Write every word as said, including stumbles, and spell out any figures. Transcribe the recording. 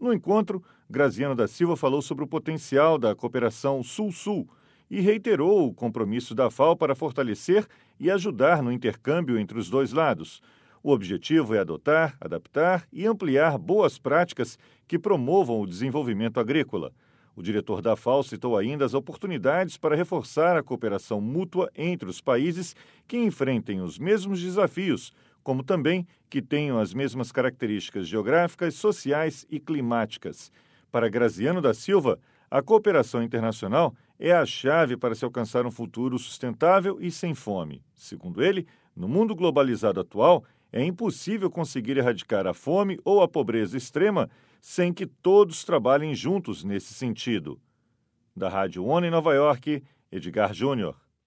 No encontro, Graziano da Silva falou sobre o potencial da cooperação Sul-Sul e reiterou o compromisso da F A O para fortalecer e ajudar no intercâmbio entre os dois lados. O objetivo é adotar, adaptar e ampliar boas práticas que promovam o desenvolvimento agrícola. O diretor da F A O citou ainda as oportunidades para reforçar a cooperação mútua entre os países que enfrentem os mesmos desafios, como também que tenham as mesmas características geográficas, sociais e climáticas. Para Graziano da Silva, a cooperação internacional é a chave para se alcançar um futuro sustentável e sem fome. Segundo ele, no mundo globalizado atual, é impossível conseguir erradicar a fome ou a pobreza extrema sem que todos trabalhem juntos nesse sentido. Da Rádio ONU em Nova York, Edgar Júnior.